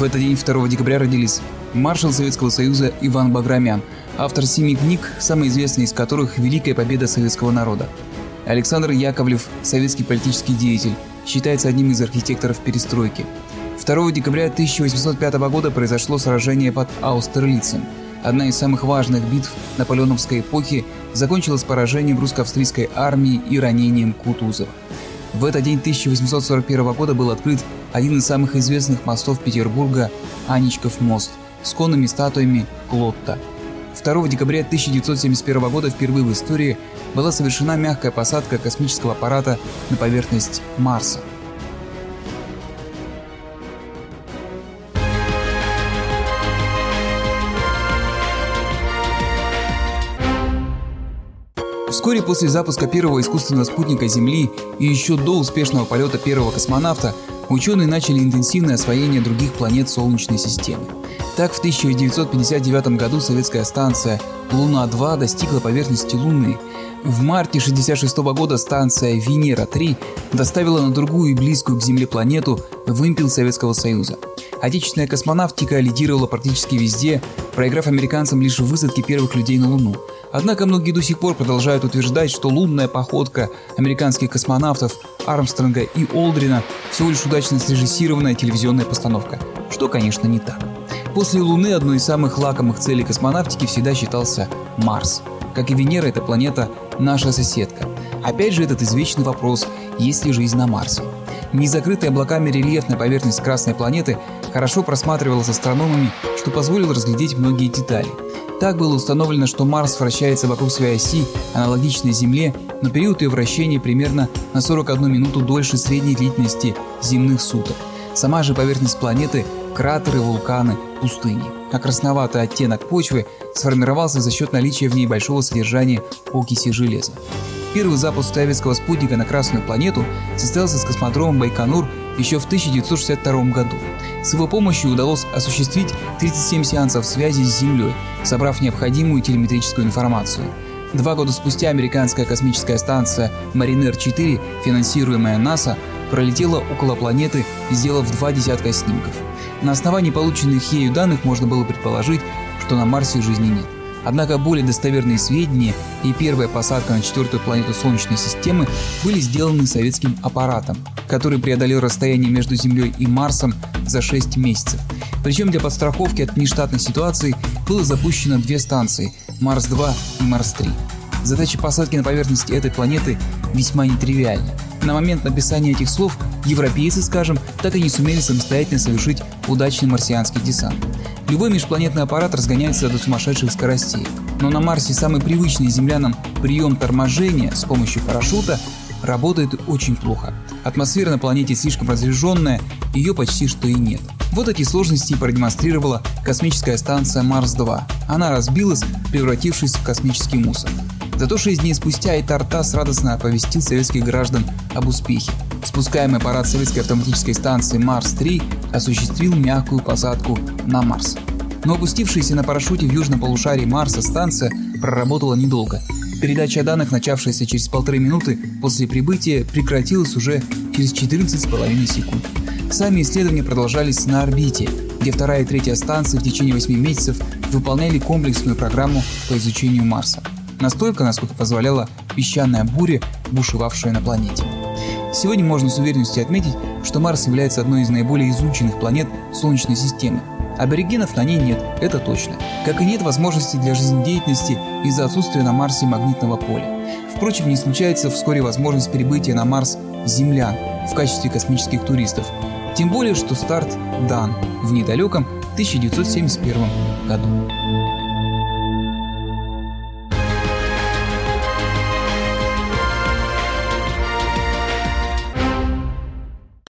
В этот день, 2 декабря, родились маршал Советского Союза Иван Баграмян, автор 7 книг, самая известная из которых «Великая победа советского народа». Александр Яковлев, советский политический деятель, считается одним из архитекторов перестройки. 2 декабря 1805 года произошло сражение под Аустерлицем. Одна из самых важных битв наполеоновской эпохи закончилась поражением русско-австрийской армии и ранением Кутузова. В этот день 1841 года был открыт один из самых известных мостов Петербурга – Аничков мост с конными статуями Клотта. 2 декабря 1971 года впервые в истории была совершена мягкая посадка космического аппарата на поверхность Марса. Вскоре после запуска первого искусственного спутника Земли и еще до успешного полета первого космонавта ученые начали интенсивное освоение других планет Солнечной системы. Так, в 1959 году советская станция «Луна-2» достигла поверхности Луны. В марте 1966 года станция «Венера-3» доставила на другую и близкую к Земле планету вымпел Советского Союза. Отечественная космонавтика лидировала практически везде, проиграв американцам лишь в высадке первых людей на Луну. Однако многие до сих пор продолжают утверждать, что лунная походка американских космонавтов Армстронга и Олдрина всего лишь удачно срежиссированная телевизионная постановка, что, конечно, не так. После Луны одной из самых лакомых целей космонавтики всегда считался Марс. Как и Венера, эта планета – наша соседка. Опять же этот извечный вопрос – есть ли жизнь на Марсе? Незакрытая облаками рельефная поверхность Красной планеты хорошо просматривалась астрономами, что позволило разглядеть многие детали. Так было установлено, что Марс вращается вокруг своей оси, аналогичной Земле, но период ее вращения примерно на 41 минуту дольше средней длительности земных суток. Сама же поверхность планеты – кратеры, вулканы, пустыни. А красноватый оттенок почвы сформировался за счет наличия в ней большого содержания окиси железа. Первый запуск советского спутника на Красную планету состоялся с космодрома Байконур еще в 1962 году. С его помощью удалось осуществить 37 сеансов связи с Землей, собрав необходимую телеметрическую информацию. 2 года спустя американская космическая станция Маринер-4, финансируемая НАСА, пролетела около планеты, сделав 2 десятка снимков. На основании полученных ею данных можно было предположить, что на Марсе жизни нет. Однако более достоверные сведения и первая посадка на 4-ю планету Солнечной системы были сделаны советским аппаратом, который преодолел расстояние между Землей и Марсом за 6 месяцев. Причем для подстраховки от внештатных ситуаций было запущено 2 станции – Марс-2 и Марс-3. Задача посадки на поверхности этой планеты весьма нетривиальна. На момент написания этих слов европейцы, скажем, так и не сумели самостоятельно совершить удачный марсианский десант. Любой межпланетный аппарат разгоняется до сумасшедших скоростей. Но на Марсе самый привычный землянам прием торможения с помощью парашюта работает очень плохо. Атмосфера на планете слишком разряженная, ее почти что и нет. Вот эти сложности продемонстрировала космическая станция Марс-2. Она разбилась, превратившись в космический мусор. Зато 6 дней спустя Итар-ТАСС радостно оповестил советских граждан об успехе. Спускаемый аппарат советской автоматической станции Марс-3 осуществил мягкую посадку на Марс. Но опустившаяся на парашюте в южном полушарии Марса станция проработала недолго. Передача данных, начавшаяся через 1,5 минуты после прибытия, прекратилась уже через 14,5 секунд. Сами исследования продолжались на орбите, где 2-я и 3-я станции в течение 8 месяцев выполняли комплексную программу по изучению Марса. Настолько, насколько позволяла песчаная буря, бушевавшая на планете. Сегодня можно с уверенностью отметить, что Марс является одной из наиболее изученных планет Солнечной системы. Аборигенов на ней нет, это точно. Как и нет возможности для жизнедеятельности из-за отсутствия на Марсе магнитного поля. Впрочем, не исключается вскоре возможность прибытия на Марс землян в качестве космических туристов. Тем более, что старт дан в недалеком 1971 году.